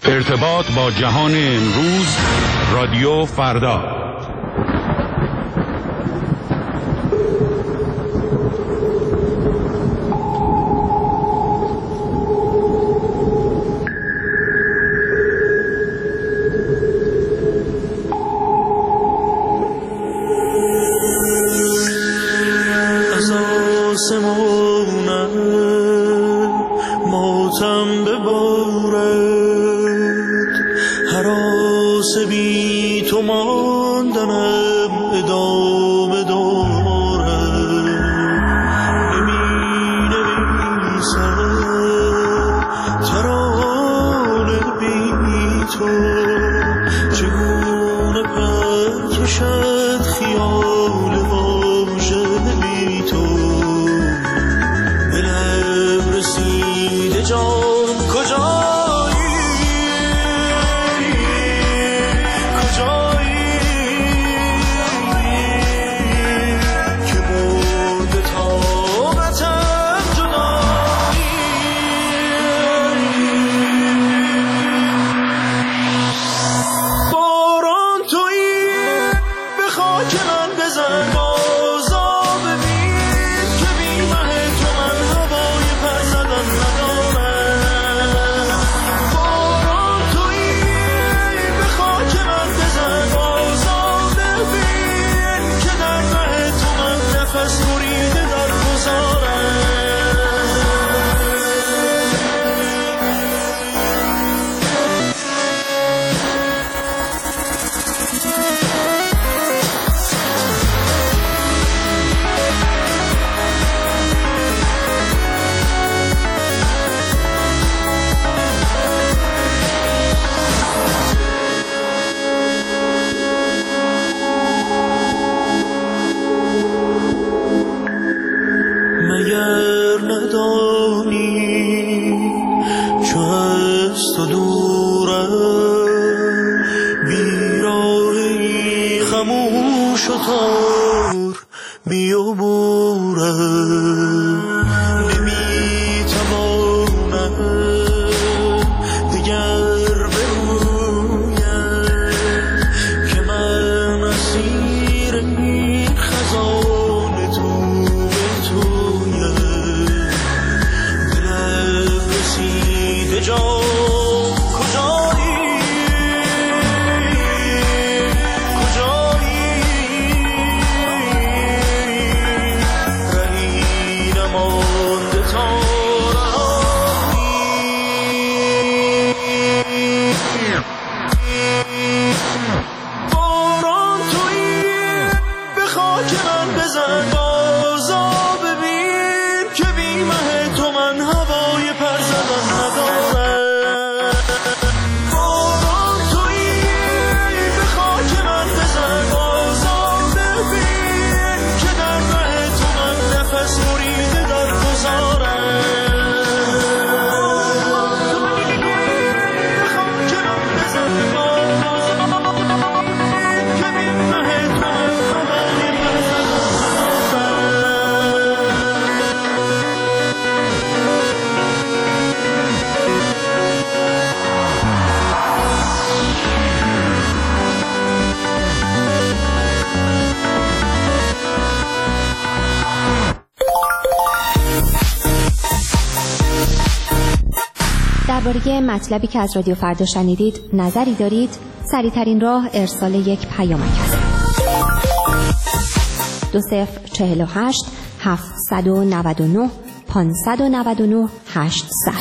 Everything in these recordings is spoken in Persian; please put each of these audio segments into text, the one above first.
ارتباط با جهان امروز، رادیو فردا. از آسمانم ماتم ببارد، هراس بی تو ماندنم ادامه دارد. نمی‌نویسم ترانه بی تو، چگونه پر کشد خیال واژه بی تو. به لب رسیده جان کجایی، کجایی که برده طاقتم جدایی. باران تویی به خاک من بزن، بازا ببین که بی مه تو من هوای پر زدن ندارم. باران تویی به خاک من بزن، بازا ببین که در مه تو من نفس بریده در گذارم. مگر ندانی چو از تو دورم، بیراهی خموش و تار بیابورم. نمیتوانم دگر برویم که من اسیر این خزان جان کجایی، کجایی رهی نمانده تا رهایی. باران تویی به خاک من بزن، بازا ببین که بی مه تو من هوای پر زدن ندارم. درباره مطلبی که از رادیو فردا شنیدید نظری دارید؟ سریع‌ترین راه ارسال یک پیامک است. 2048 799 599 800.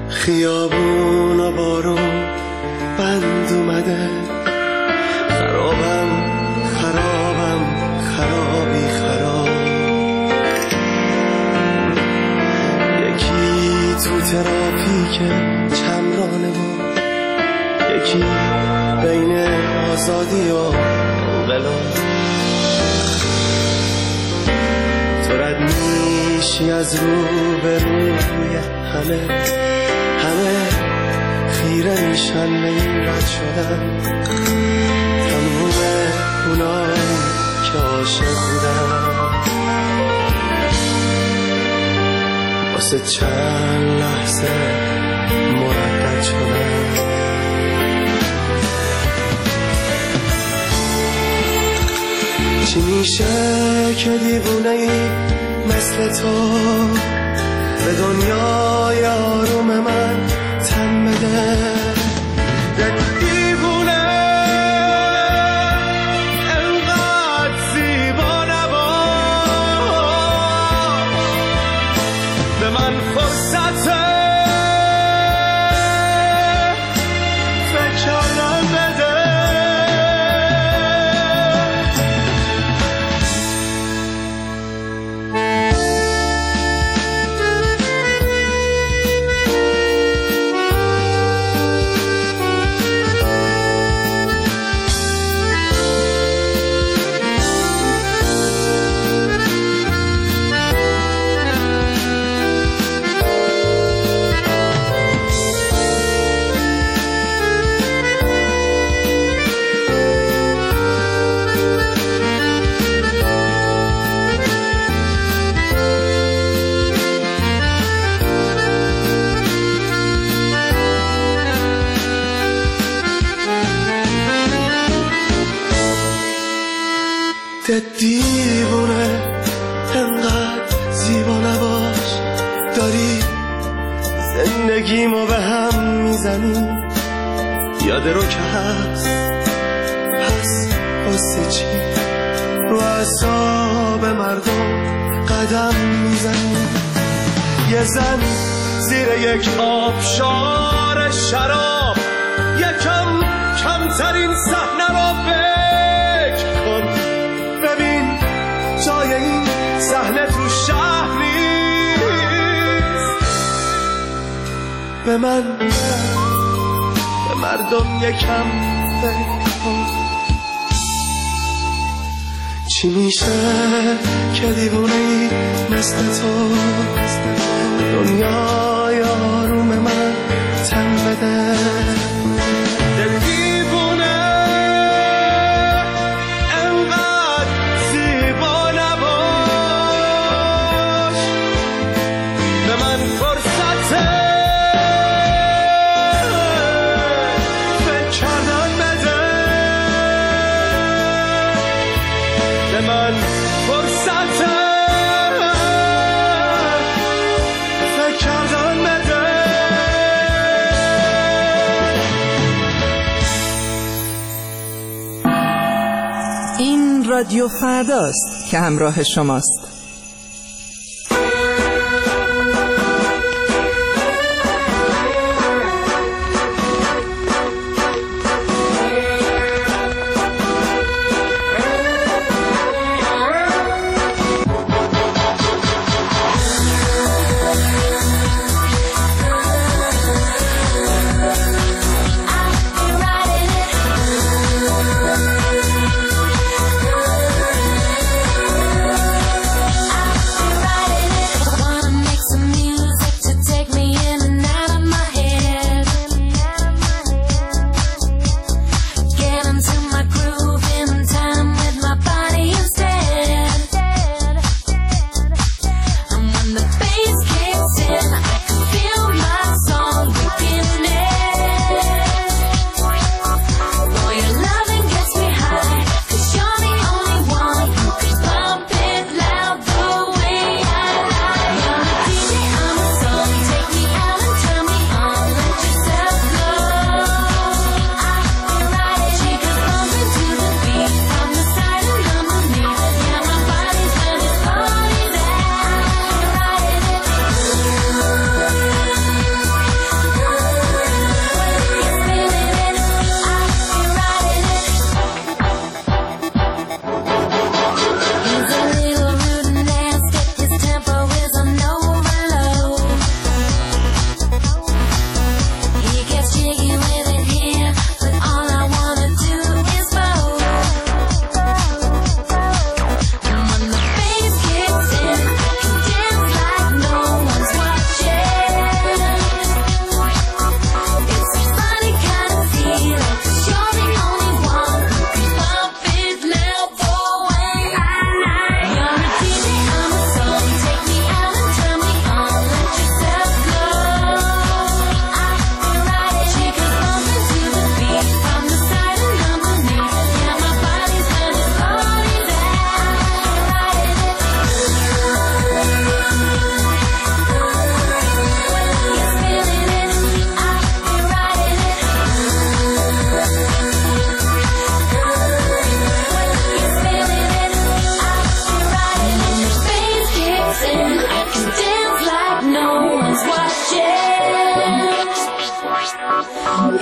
خیابون و بارون بند اومده، خرابم خرابی خراب. یکی تو ترافیک چمرانه بود، یکی بین آزادی و انقلاب. تو رد میشی از رو به روی همه خیره میشن به این رد شدن. تموم اونایی که عاشق بودن واسه چند لحظه مردد شدن. چی میشه که دیوونه ای مثل تو به دنیای آروم من تن بده؟ یک دیوونه انقدر زیبا نباش، به من فرصت فکر کردن بده. دیوونه انقدر زیبا نباش، داری زندگیمو به هم میزنی. یاد رو که هست پس واسه چی رو اعصاب مردم قدم میزنی؟ یه زن زیر یک آبشار شراب یکم کمترین صحنه رو فکر کن. ببین جای این صحنه تو شهر نیست. به من به مردم یکم فکر کن. چی میشه که دیوونه‌ای مثل تو دنیای آروم من تن بده؟ رادیو فرداست که همراه شماست.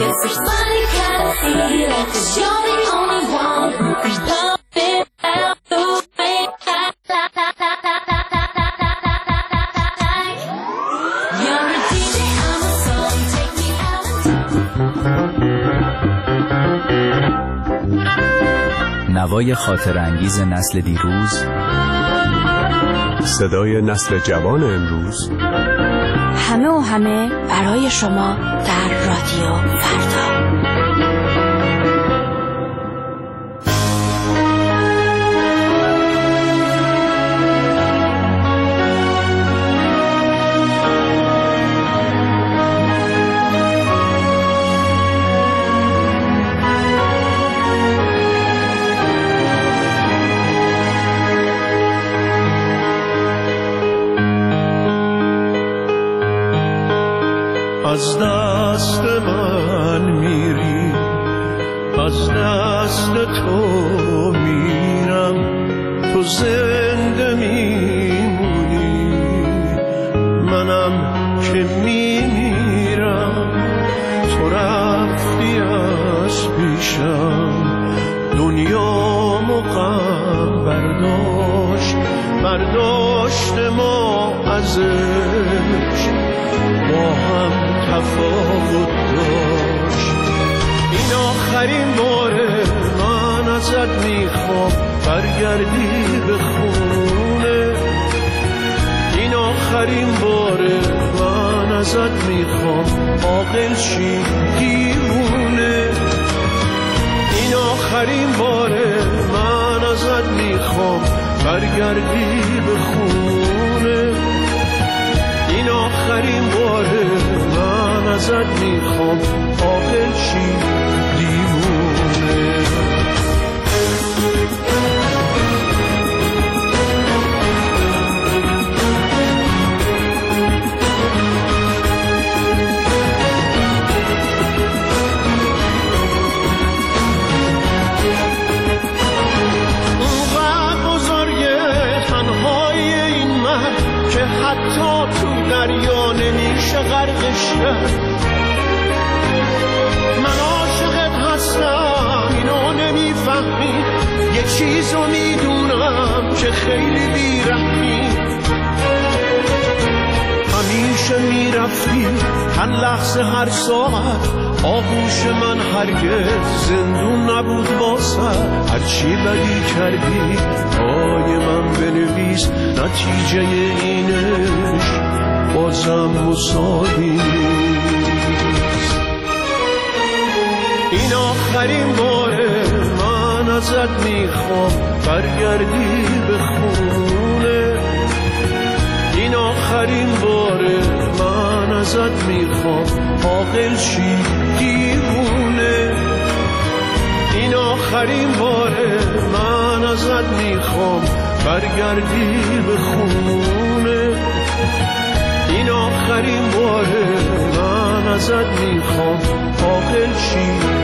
It's a funny kind of feeling, 'cause you're the only one who's loving out the way You're a DJ, I'm a song, take me out. نوای خاطر انگیز نسل دیروز، صدای نسل جوان امروز، همه و همه برای شما در رادیو فردا. از دست من میری، از دست تو میرم، تو زنده میمونی، منم که میمیرم. تو رفتی از پیشم، دنیامو غم برداشت ما ازش، با هم تفاوت داشت. این آخرین باره من ازت میخوام برگردی به خونه. این آخرین باره من ازت میخوام عاقل شی دیوونه. این آخرین باره من ازت میخوام برگردی به خونه. این آخرین باره من ازت میخوام عاقل شی دیوونه. دریا نمیشه غرقش کرد. من عاشقت هستم، اینو نمیفهمی. یه چیزو میدونم که خیلی بیرحمی. همیشه میرفتی هر لحظه هر ساعت، آغوش من هرگز زندون نبود واسه. هرچی بدی کردی پای من بنویس، نتیجه اینش بازم مساوی نیست. این آخرین باره من ازت میخوام برگردی به خونه. این آخرین باره من ازت میخوام عاقل شی دیوونه. این آخرین باره من ازت میخوام برگردی به خونه. این آخرین باره من ازت میخوام عاقل شی